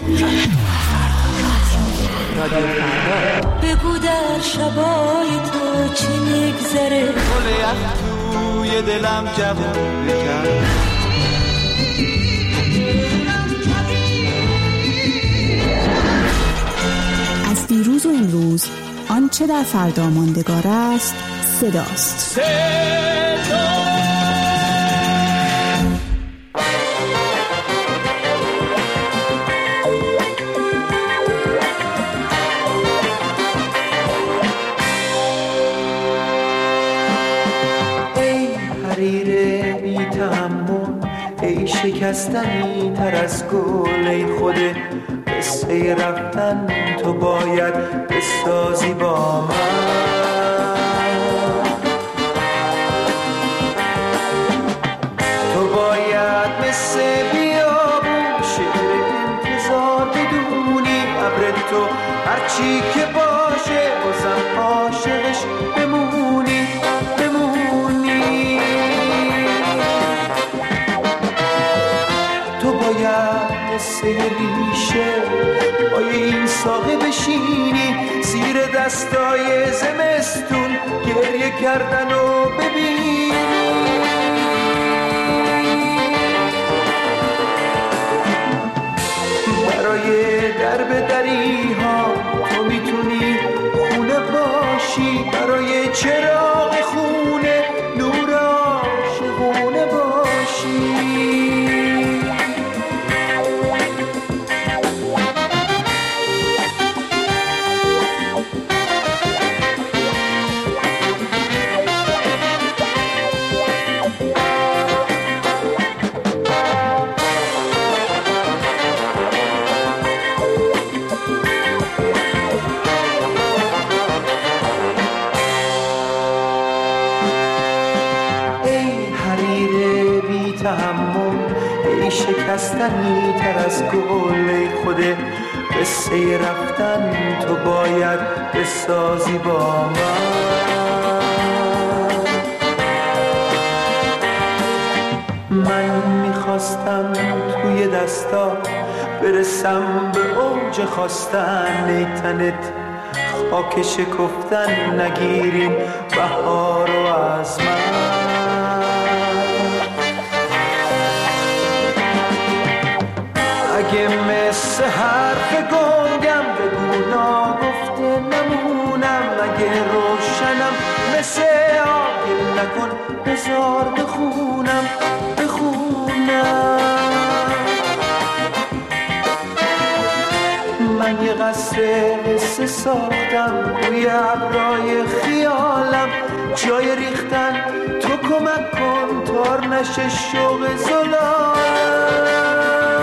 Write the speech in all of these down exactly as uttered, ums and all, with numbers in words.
بگو در شبای تو چی میگذره، گل یخ توی دلم جوون بکن. از دیروز و امروز آنچه در فردا ماندگار است صداست. صدا ای شکستنی تر از گل، ای خود قصه رفتن تو باید بسازی با من. تو باید مثل بیابون شعر انتظار بدونی، ابر تو هرچی که باشه بازم عاشقش بمونی بمونی. تو باید مثل ریشه پای این ساقه بشینی، زیر دستای زمستون گریه کردن و ببینی. برای درب دری ها تو میتونی خونه باشی، برای چراغ خونه نور عاشقونه باشی. شکستنی تر از گل، خود قصه رفتن تو باید بسازی با من. من میخواستم توی دستا برسم به اوج خواستن، ای تنت خاک شکفتن نگیریم بهار و از من. اگه مثل حرف گنگم بگو ناگفته نمونم، اگه روشنم مثل آگل نکن بذار بخونم بخونم. من یه قصر قصه ساختم روی ابرای خیالم، جای ریختن تو کمک کن تار نشه شوق زلالم.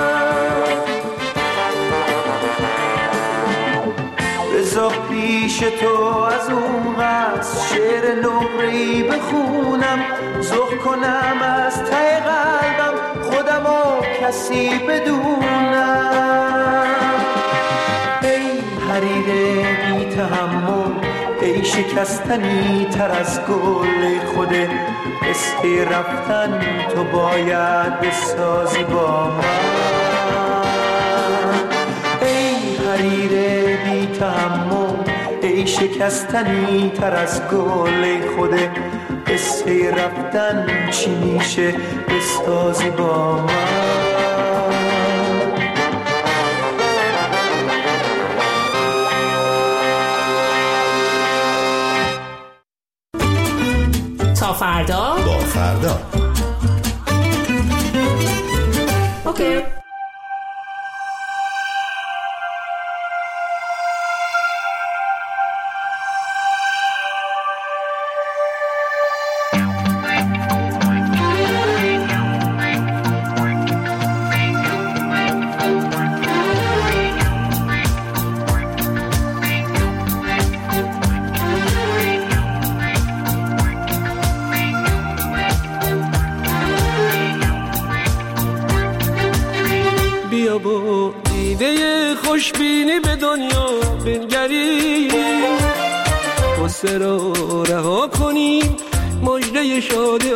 بذار پیش تو از اون قصد شعر نقره‌ای بخونم، ذوق کنم از ته قلبم خودم و کسی بدونم. ای حریر بی تحمل، ای شکستنی تر از گل، خود قصه رفتن تو باید بسازی با من. ای حریر بی تحمل، ای شکستنی تر از گل، ای خود قصه رفتن چی میشه بسازی با من. تا فردا با فردا. اوکی. بیا با دیده خوشبینی به دنیا بنگریم، غصه را رها کنیم، مژده شادی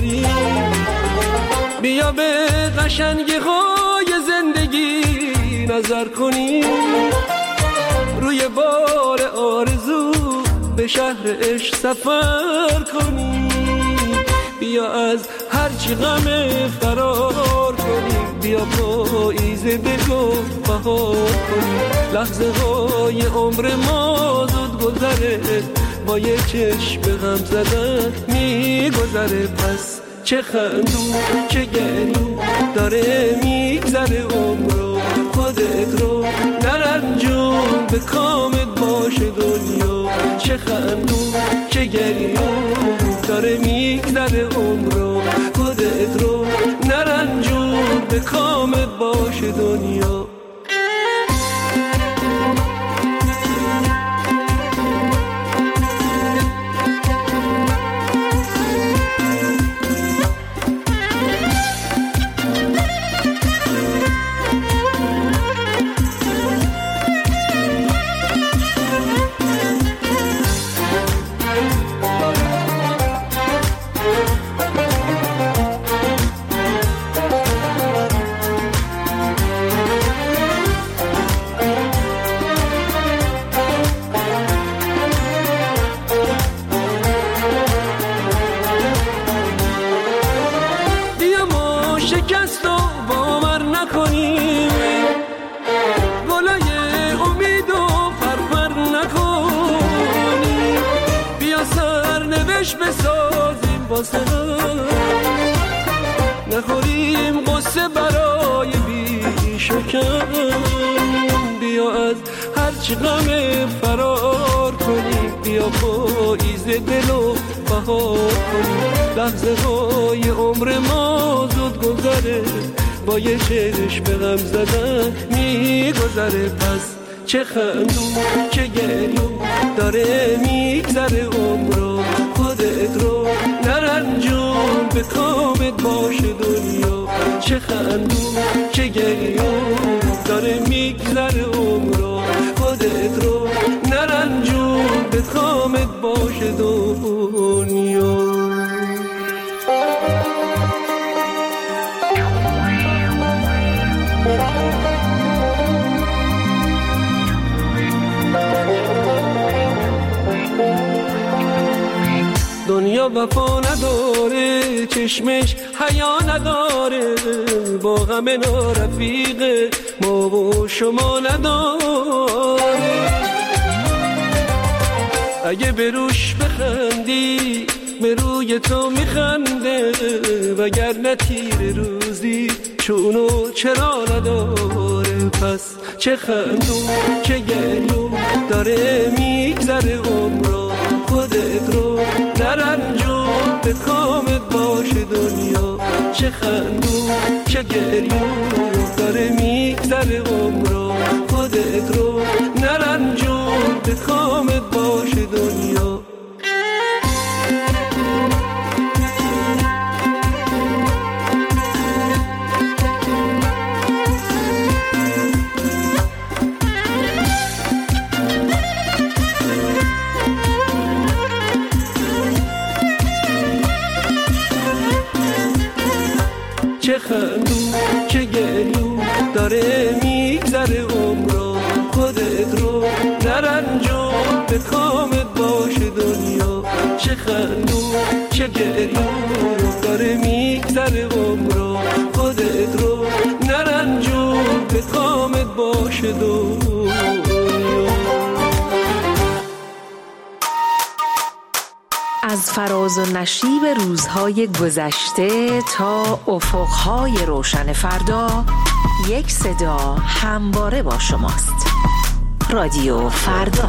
آوریم. بیا به قشنگی های زندگی نظر کنیم، روی بار آرزو به شهر عشق سفر کنیم. بیا از هرچی غم فرار کنیم، بیا پاییز دلو بهار کنیم. لحظه های عمر ما زود گذره، با یه چشم غم زدن میگذره. پس چه خندون چه گریون داره میگذره عمرو، خودت رو نرنجون به کامت باشه دنیا. چه خندون چه گریون داره میگذره عمرو، خودت رو نرنجون به کامت باشه دنیا. شکست و باور نکنیم، گلای امید و فرفر نکنیم. بیا سرنوشت بسازیم واسه هم، نخوریم قصه برای بیش و کم. بیا از هرچی غم فرار کنیم، بیا پاییز دلو بهار کنیم. لحظه های عمر ما زود گذره، با یه چشم غم زدن میگذره. پس چه خندون چه گریون داره میگذره عمرو، خودت رو نرنجون به کامت باشه دنیا. چه خندون چه گریون داره میگذره عمرو، خودت رو نرنجون به کامت باشه دنیا. دنیا وفا نداره، چشمش حیا نداره، با غم نارفیق ما و شما نداره. اگه به روش بخندی به روی تو میخنده، وگرنه تیر روزی چونو چرا نداره. پس چه خندون چه گریون داره میگذره عمرو، خودت رو نرنجون به کامت باشه دنیا. چه خندون چه گریون داره میگذره عمرو، خودت رو نرنجون به کامت باشه دنیا. چه خندون چه گریون داره میگذره عمرو، خودت رو نرنجون به کامت باشه دنیا. چه خندون چه گریون داره میگذره عمرو، خودت رو نرنجون به کامت باشه دنیا. از فراز و نشیب روزهای گذشته تا افقهای روشن فردا، یک صدا همواره با شماست. رادیو فردا.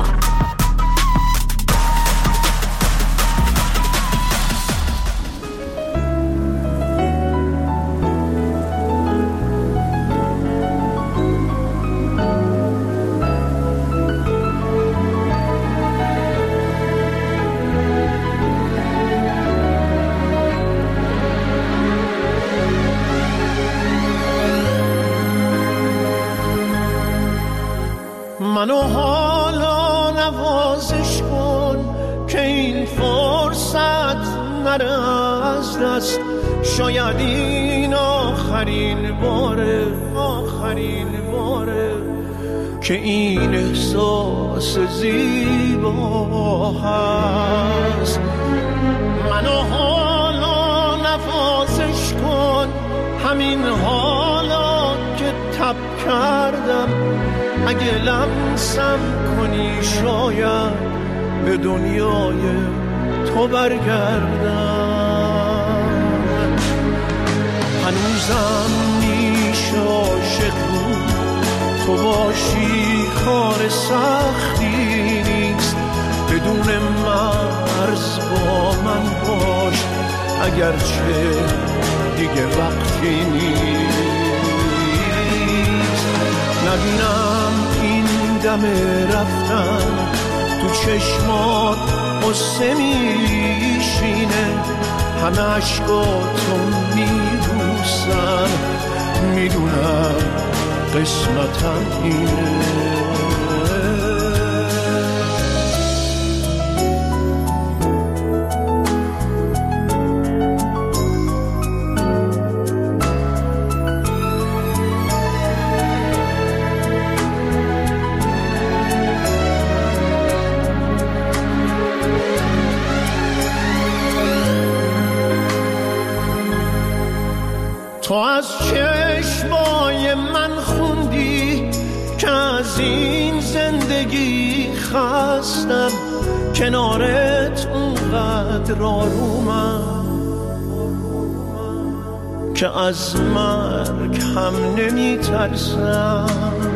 منو حالا نوازش کن که این فرصت نره از دست. شاید این آخرین باره، آخرین باره. که این احساس زیبا هست. منو حالا نوازش کن، همین حالا که تب کردم، اگه لمسم کنی شاید به دنیای تو برگردم. هنوزم میشه عاشق بود، تو باشی کار سختی نیست، بدون مرز با من باش اگرچه دیگه وقتی نیست. نبینم این دم رفتن تو چشمات قصه میشینه، همه عشقاتو میبوسن، میدونم قسمتم اینه. تو از چشمای من خوندی که از این زندگی خستم، کنارت اونقدر آرومم که از مرگ هم نمی ترسم.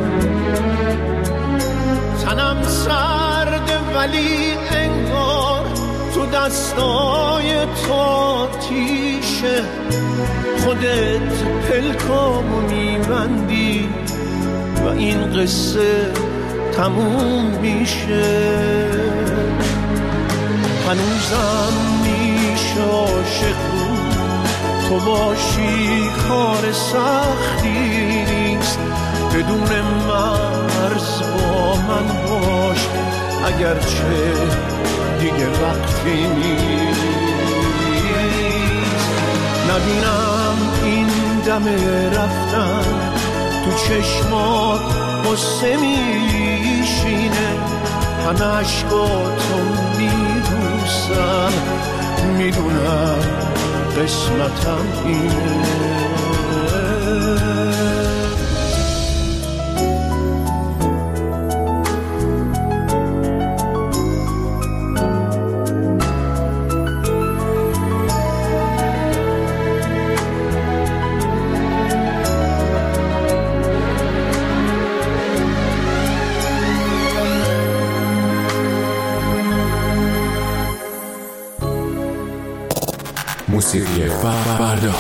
تنم سرده ولی انگار تو دستای تو تیشه، خودت پلکامو میبندی و این قصه تموم میشه. هنوزم میشه عاشق بود، تو باشی کار سختی نیست، بدون مرز با من باش اگرچه دیگه وقتی نیست. نبینم این دم رفتن تو چشمات قصه میشینه، همه عشقاتو میبوسن، میدونم قسمتم اینه. موسیقی فردا.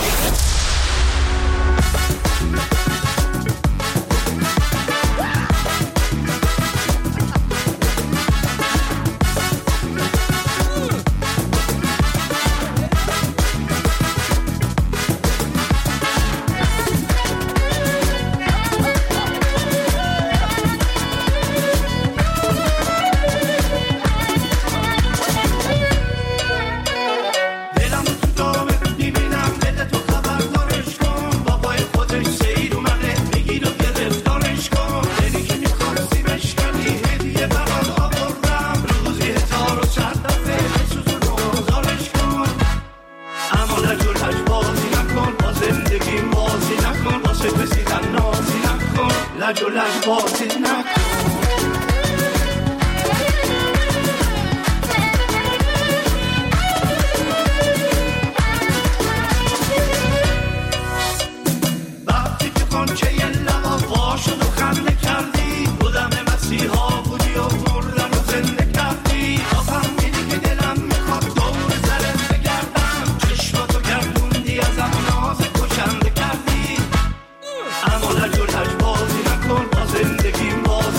زندگی باز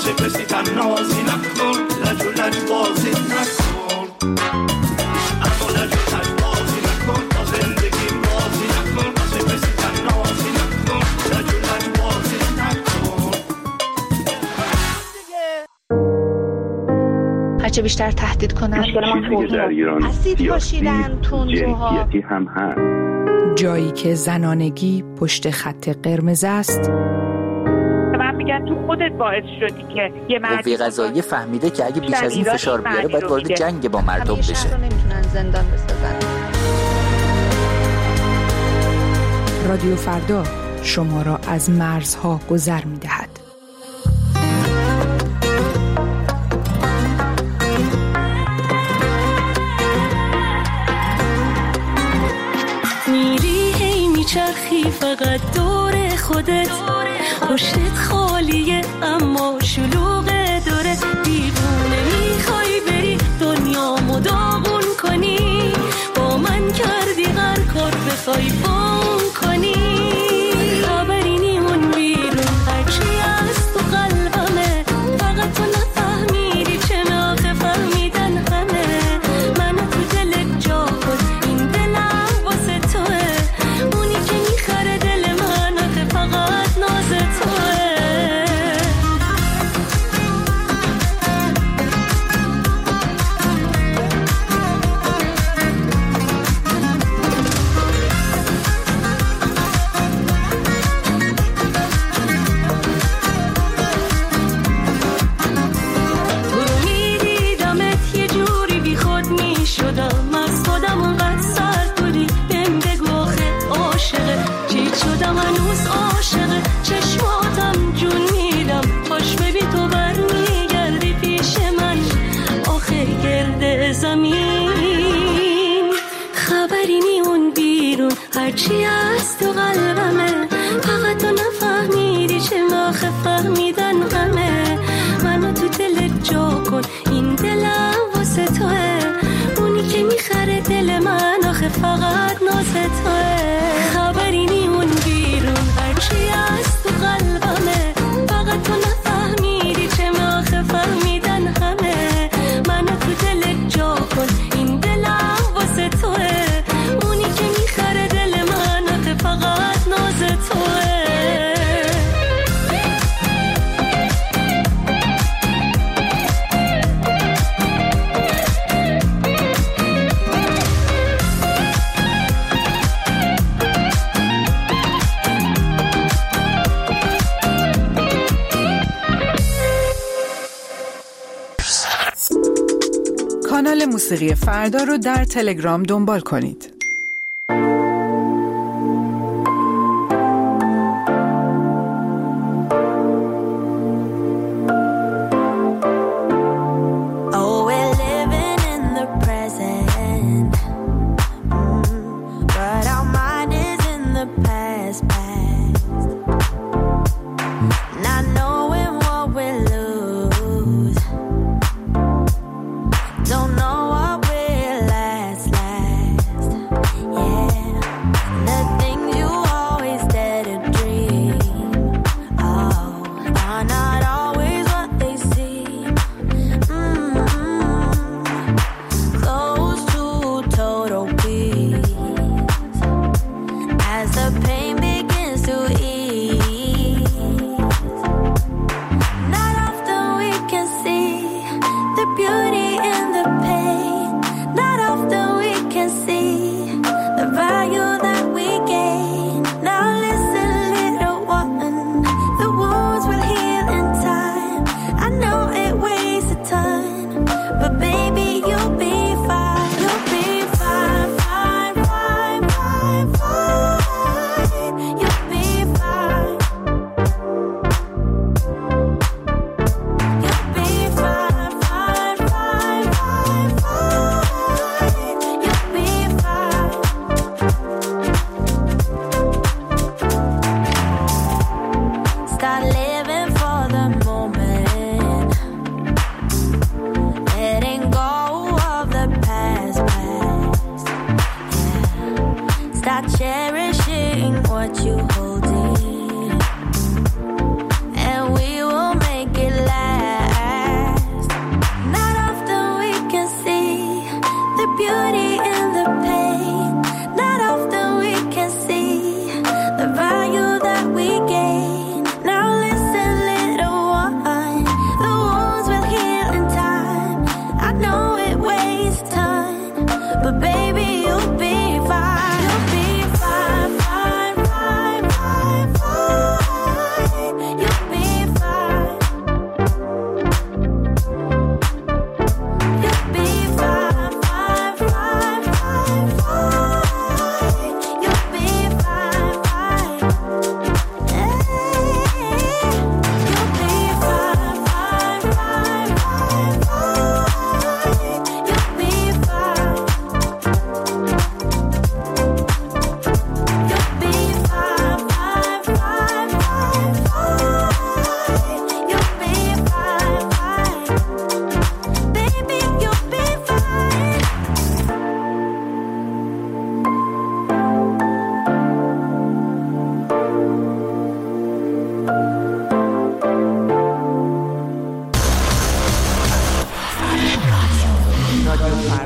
پسی پسی تنازی نکن لج و لج بازی نکن اما لج و لج بازی نکن با زندگی بازی نکن پسی پسی تنازی نکن لج و لج بازی نکن هرچه بیشتر تهدید کنن اسید پاشیدن تندروها هم هست. جایی که زنانگی پشت خط قرمز است. من میگم تو خودت باعث شدی که یه مرد قوه قضاییه فهمیده که اگه بیش از این فشار بیاره باید وارد جنگ با مردم بشه. شهر رو نمیتونن زندان بسازن. رادیو فردا شما را از مرزها گذر میدهد. میری هی میچرخی فقط دور خودت، پشتت خالیه اما شلوغه داره، دیوونه میخوای بری دنیامو داغون کنی، با من کردی هر کار بخوای بام کنی، خبری نیمون بیرون هرچی از تو قلبمه، فقط تو نفهمیدی چه ناخه فهمیدن همه، منو تو دلت جا کن این دلم واسه توه، اونی که میخره دل من آخه فقط ناز توه. هرچی از تو قلبمه، فقط تو نفهمیدی چه ناخه فهمیدن غمه، منو تو دلت جا کن این دلم واسه توه، اونی که میخره دل من آخه فقط ناز توه، خبری نیمون بیرون هرچی از تو قلبمه، فقط تو نفهمیدی چه ناخه فهمیدن همه، منو تو دلت جا کن این دلم واسه توه، اونی که میخره دل من آخه فقط ناز توه. کانال موسیقی فردا رو در تلگرام دنبال کنید. Don't know what will last, last.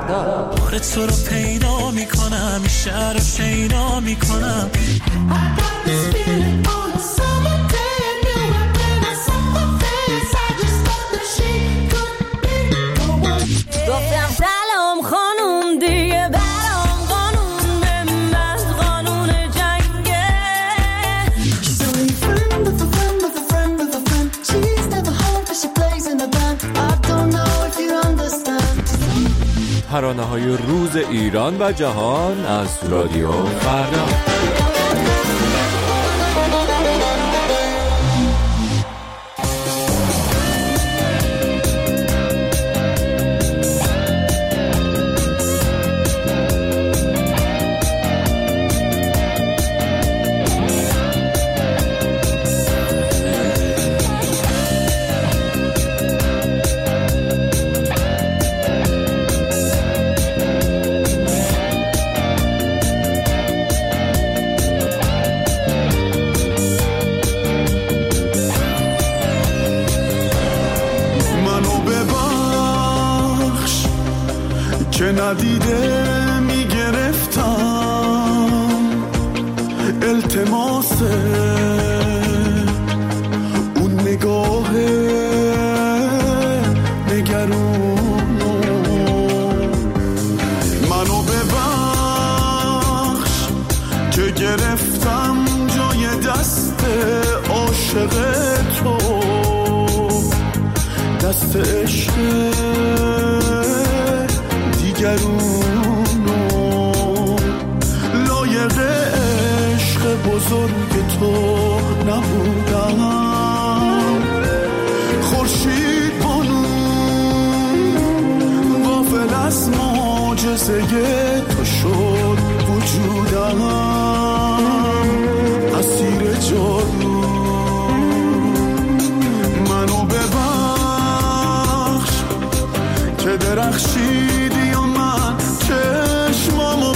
فردا. بار تو رو پیدا میکنم، شهر رو شیدا میکنم. گفتم سلام خانوم دیگه برام قانون به من قانون جنگه. She's only a friend of a friend of a friend of a friend. She's never home but she plays in a band. I don't know if you understand. ترانه‌های روز ایران و جهان از رادیو فردا. ندیده میگرفتم التماس اون نگاه نگرون. منو ببخش که گرفتم جای دست عاشق تو، دست عشق دیگرونو. لایق عشق بزرگ تو نبودم. خورشید بانو غافل از معجزه تو شد وجودم. اسیر جادو منو ببخش که درخشیدی و من چشمامو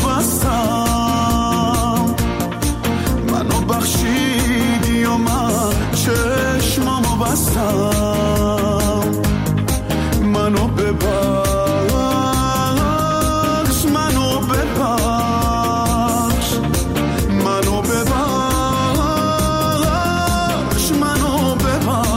بستم. منو بخشیدی و من چشمامو بستم. منو ببخش، منو ببخش، منو ببخش، منو ببخش.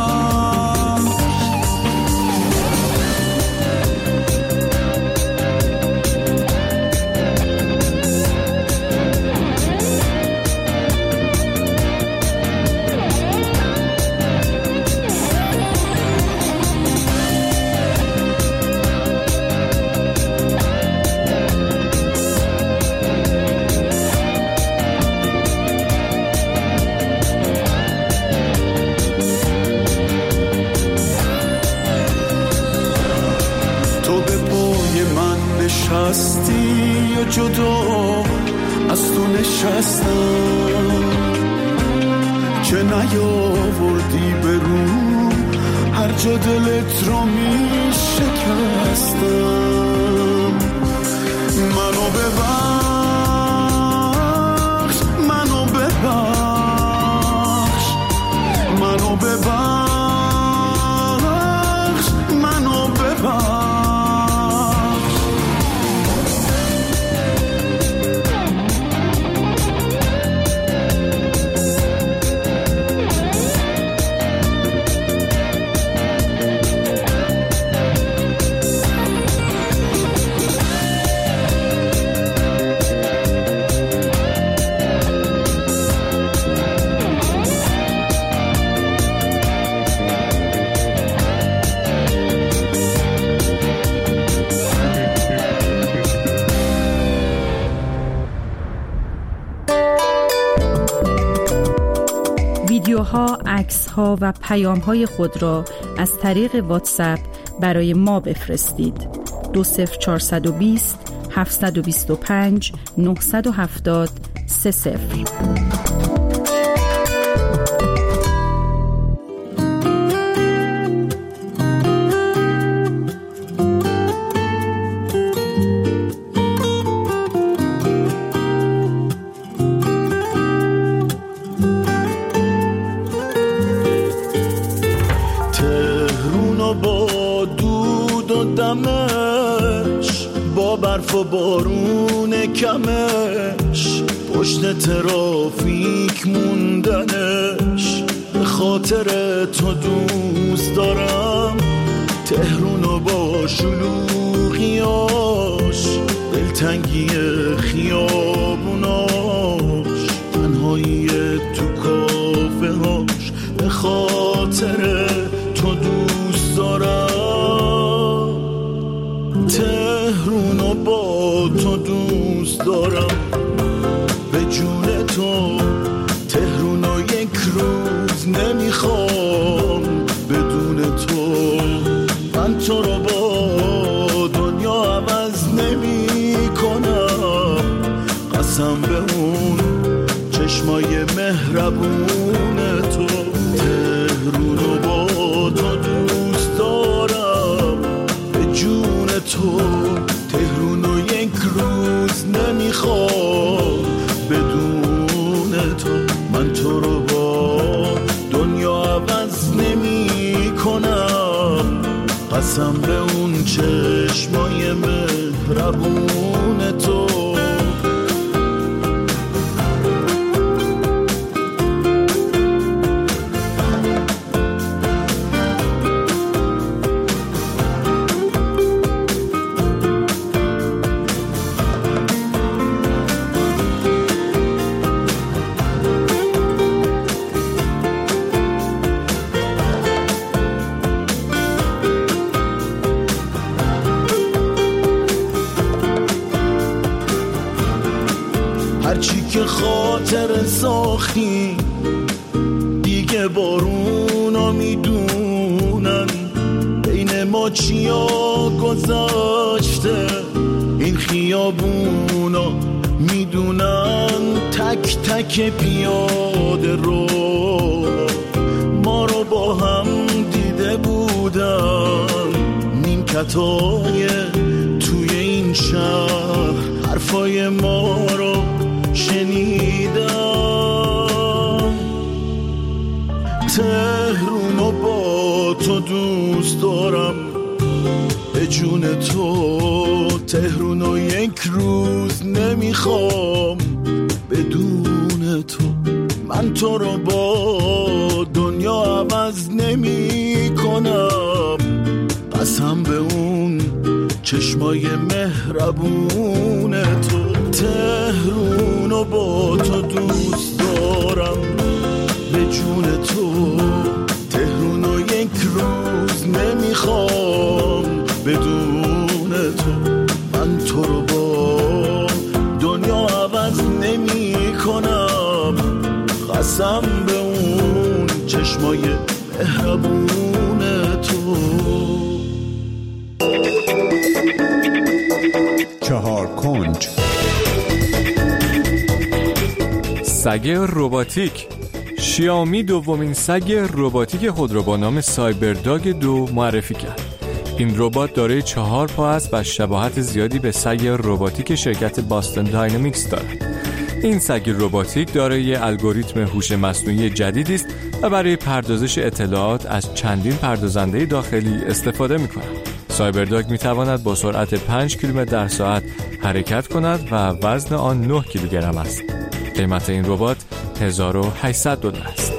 نشستی و جدا از تو نشستم که نیاوردی برون هر جا دلت رو می شکستم. منو ببخش، منو ببخش، منو ببخش، منو ببخش. ویدیوها، عکس‌ها و پیام‌های خود را از طریق واتساپ برای ما بفرستید. دو صفر چهارصد و بیست هفتصد و بیست و پنج نهصد و هفتاد سه صفر. با دود و دمش با و بارون کمش، پشت ترافیک موندنش، به خاطر تو دوست دارم تهرونو با شلوغیاش، دلتنگی خیابوناش، تنهایی تو کافه هاش، به خاطر تو دوست دارم تهرونو با تو دوست دارم، به جون تو تهرونو یک روز نمیخوام بدون تو، من تو رو با دنیا عوض نمی کنم، قسم به اون چشمای مهربون تو، تهرونو با تو دوست دارم، به جون تو تهرونو یک روز نمیخوام بدون تو، من تو رو با دنیا عوض نمی کنم، قسم به اون چشمای مهربون تو. هرچی که خاطر ساختی دیگه بارونا میدونن، بین ما چیا گذاشته این خیابونا میدونن، تک تک پیاده رو ما رو با هم دیده بودن، نیمکتای توی این شهر حرفای ما رو شنیدم، تهرونو با تو دوست دارم، به جون تو تهرونو یک روز نمیخوام بدون تو، من تو رو با دنیا عوض نمی کنم، قسم به اون چشمای مهربون تو، تهرونو با تو دوست دارم، به جون تو تهرونو یک روز نمیخوام بدون تو، من تو رو با دنیا عوض نمی کنم، قسم به اون چشمای مهربون تو. چهار کنج. سگ رباتیک. شیائومی دومین سگ رباتیک خود را با نام سایبرداگ دو معرفی کرد. این ربات دارای چهار پا است و شباهت زیادی به سگ رباتیک شرکت باستون داینامیکس دارد. این سگ رباتیک دارای الگوریتم هوش مصنوعی جدیدی است و برای پردازش اطلاعات از چندین پردازنده داخلی استفاده می‌کند. سایبرداگ می‌تواند با سرعت پنج کیلومتر در ساعت حرکت کند و وزن آن نه کیلوگرم است. قیمت این ربات هزار و هشتصد دلار است.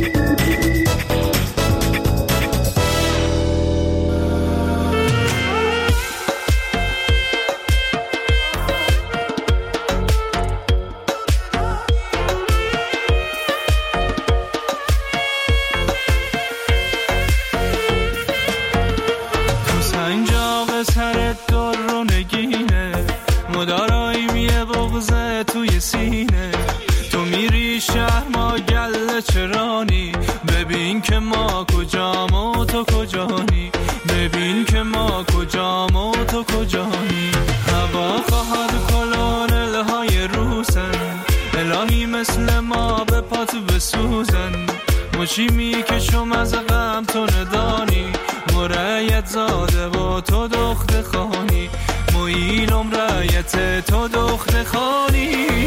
خوشی میکشم از غم تو ندانی، مرایت زاده و تو دخت خانی، مویلم رایت تو دخت خانی.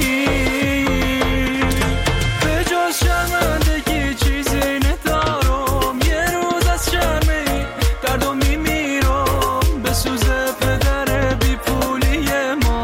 به جز شرمندگی چیزی ندارم، یه روز از شرمی دردو میمیرم، به سوز پدر بی پولی ما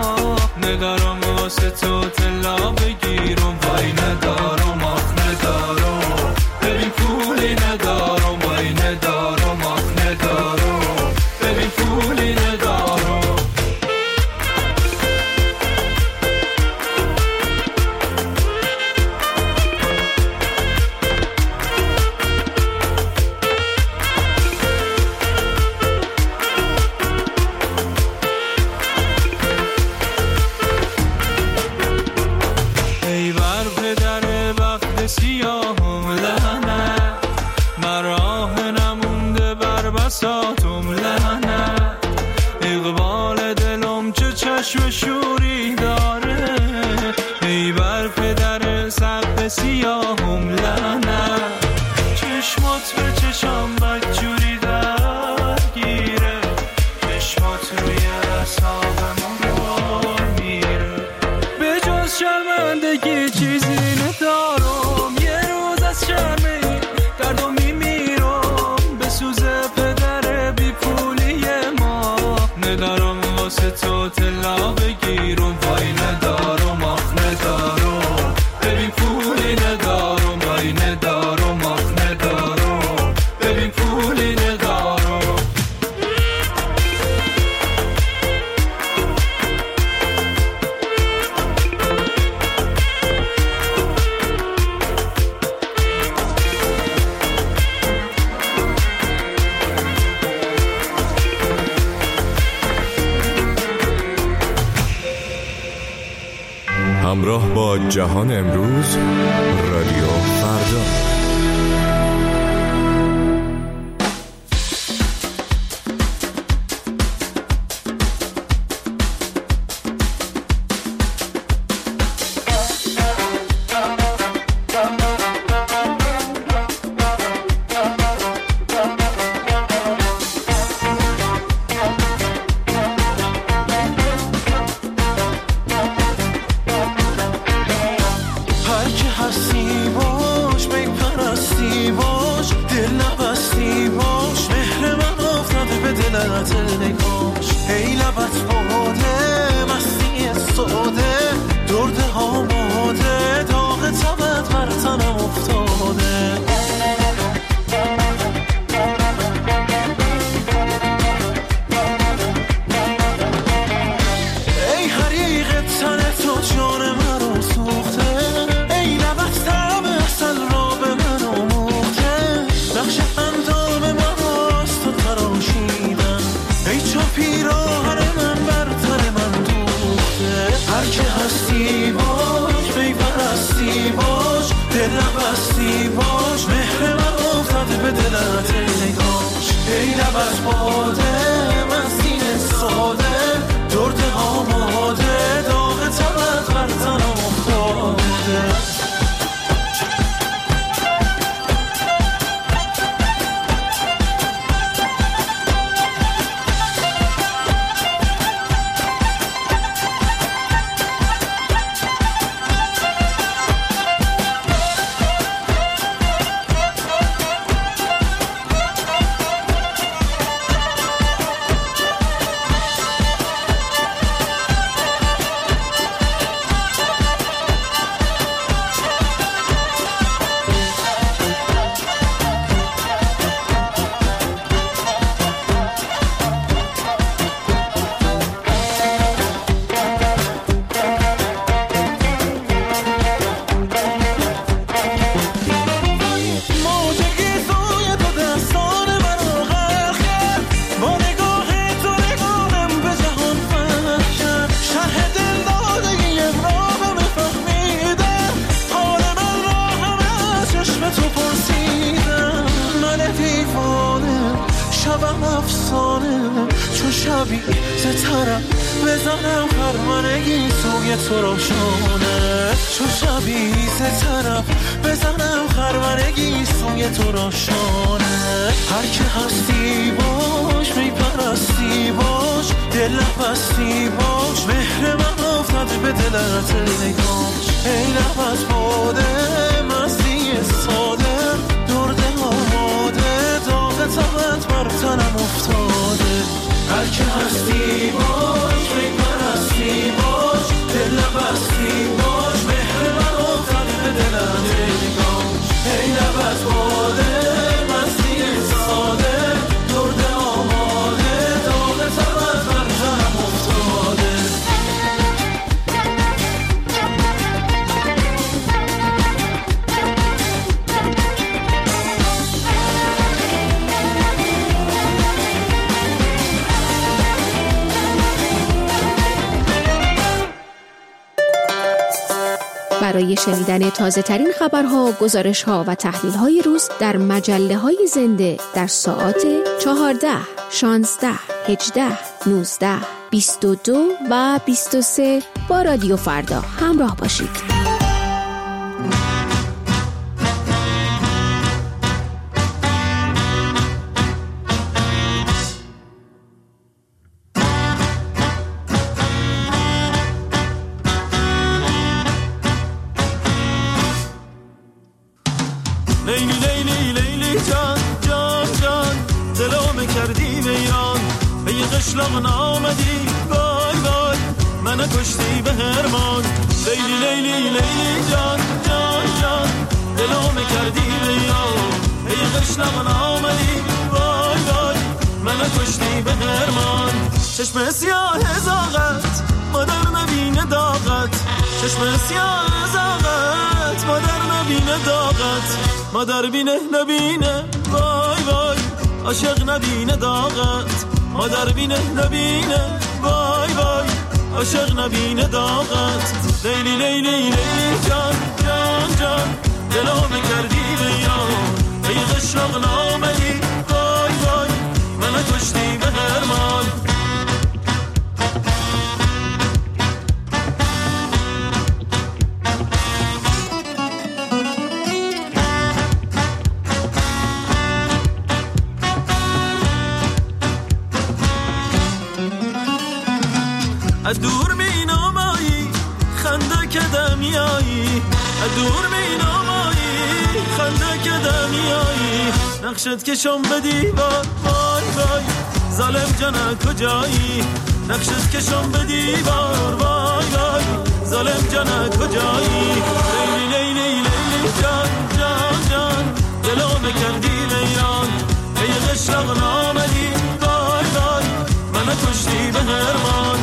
گفتم لعنت. اقبال دلم چه چشم شوری داره، ای بر پدر سقف سیاهم لعنت. چشمات به چشم بدجوری درگیره، چشمات روی اعصابمون رو میره. به جز شرمندگی چیزی ندارم، یه روز از شرم این دردم میمیرم. به سوز پدر بی پولی ما ندارم واسه تو طلا بگیرم. وای ندارم آخ ندارم، ببین پولی ندارم. وای ندارم آخ ندارم، ببین پولی ندارم. همراه با جهان امروز، رادیو فردا. برای شنیدن تازه ترین خبرها، گزارشها و تحلیل های روز در مجله های زنده در ساعات چهارده، شانزده، هجده، نوزده، بیست و دو و بیست و سه با رادیو فردا همراه باشید. لیلی لیلی لیلی جان جان جان دلم کردی ویران به یه قشلاق نامدی وای وای منو کشتی به هرمان لیلی لیلی لیلی جان جان جان دلم کردی ویران به یه قشلاق نامدی وای وای منو کشتی به هرمان چشم سیاه زاغت مادر نبینه داغت چشم سیاه زاغت مادر نبینه داغت مادر بینه نبینه وای وای عاشق نبینه داغت مادر بینه نبینه وای وای عاشق نبینه داغت لیلی لیلی لیلی جان جان جان دلم کردی ویران ای قشلاق نامدی وای وای منو کشتی به هرمان دور می نامایی خنده که دمیایی دور می نامایی خنده که دمیایی نقشت کشم به دیوار وای وای ظالم جانه کجایی نقشت کشم به دیوار وای وای ظالم جانه کجایی لیلی لیلی لیلی جان جان جان دلم کردی ویران ای قشلاق نامدی وای وای منو کشتی به هرمان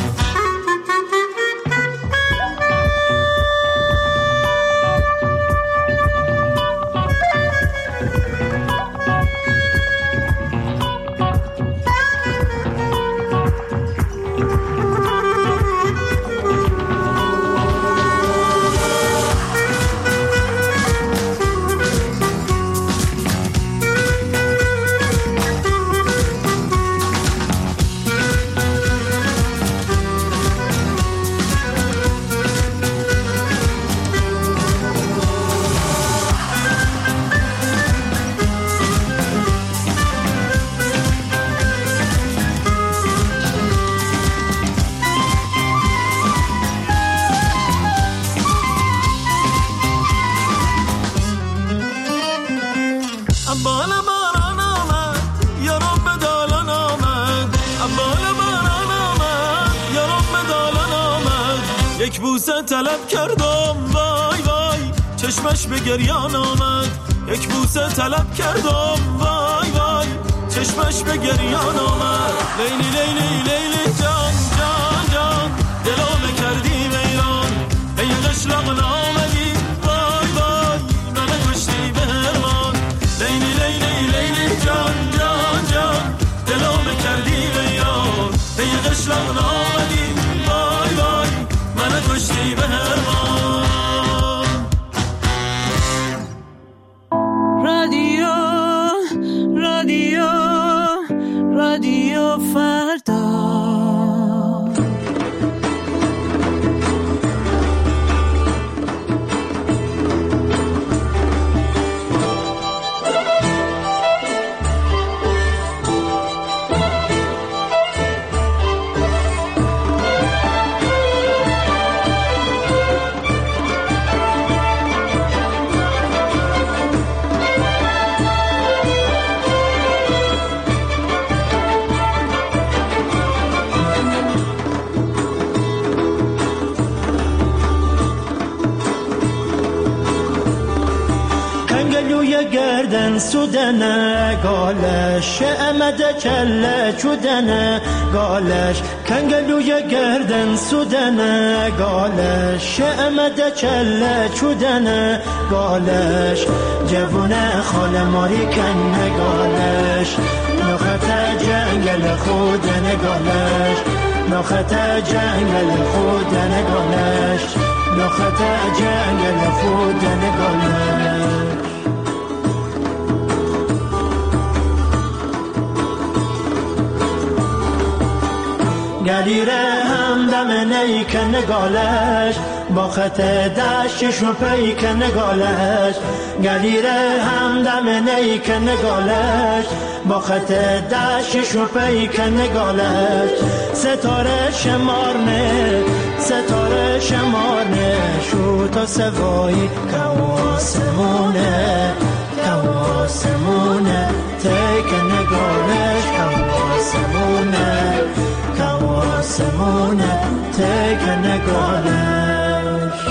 یک بوسه طلب کردم وای وای چشمش به گریان آمد یک بوسه طلب کردم وای وای چشمش به گریان آمد لیلی لیلی لیلی جان جان جان دلم کردی ویران ای قشلاق نامدی وای وای منو کشتی به هرمان لیلی لیلی لیلی جان جان جان دلم کردی ویران ای قشلاق نامدی وای وای منو کشتی به هرمان رادیو رادیو رادیو فردا گردن سودنه گالش امده کله چودنه گالش کنگلوی گردن سودنه گالش امده کله چودنه گالش جوونه خال ماری کنه گالش نخت جنگل خودنه گالش نخت جنگل خودنه گالش نخت جنگل خود نگالش گلیره همدم نیک نگالش با خط دشتش و پیک نگالش گلیره همدم نیک نگالش با خط دشتش و پیک نگالش ستاره شمارنه ستاره شمارنه شو تا سوایی کواسمونه کواسمونه تیک نگالش کواسمونه کواسمونه تیک نگالش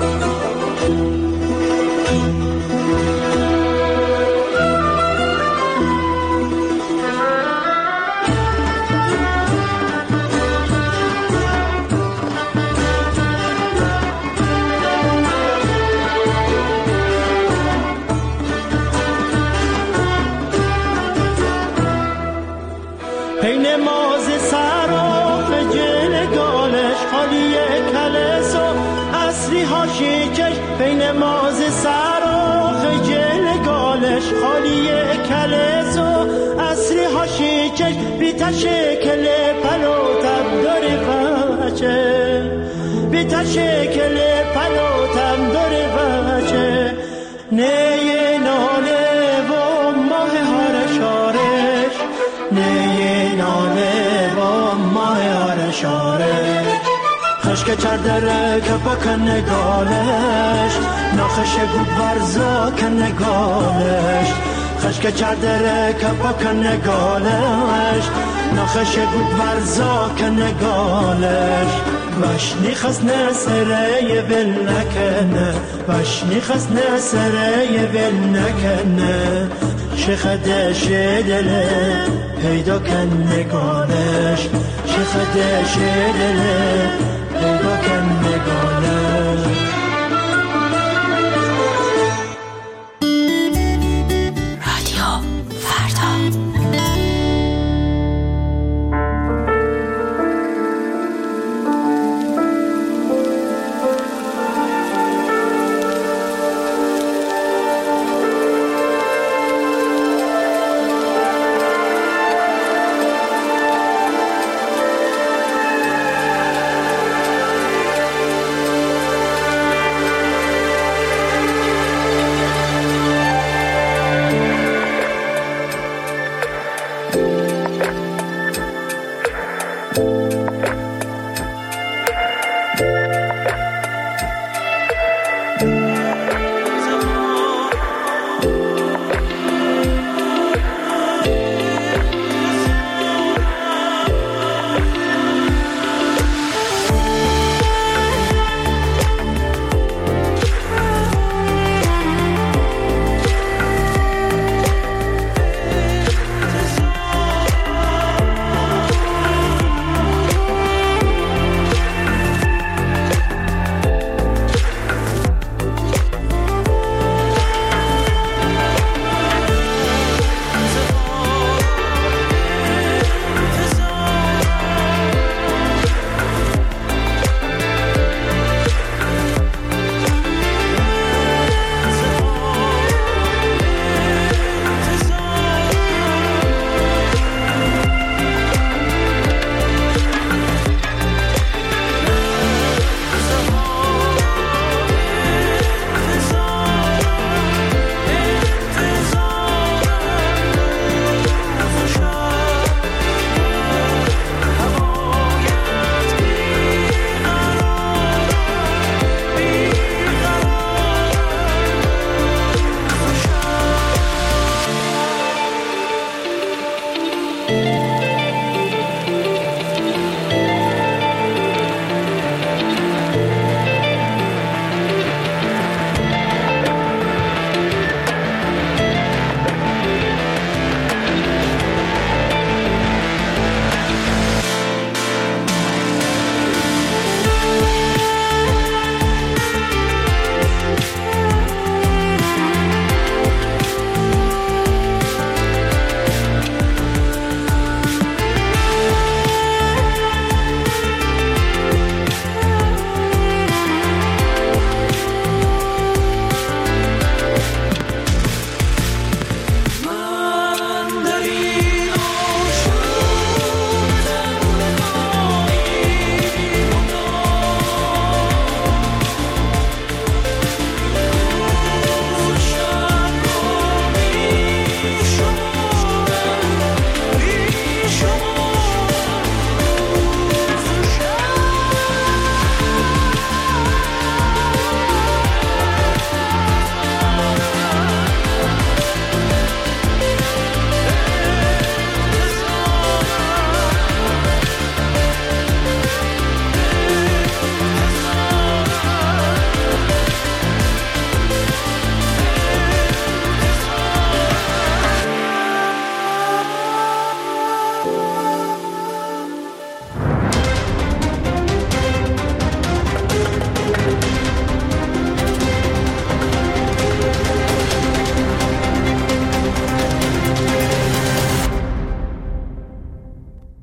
پین ماز سراف جل گالش خالی کلس و اصری هاشی چش پین ماز سراف جل گالش خالی کلس و اصری هاشی چش بیتا شکل پلو تب داری بچه بیتا شکل پلو تب داری بچه نیه ناله و ماه هارشارش نیه ناله با ماه آرشاره خشک چردره که بکن نگالش ناخش گود ورزا که نگالش خشک چردره که بکن نگالش ناخش گود ورزا که نگالش وشنی خس نسره ول نکنه وشنی خس نسره ول نکنه شخدش دله پیدا کن نگالش شخدش دله پیدا کن نگالش رادیو فردا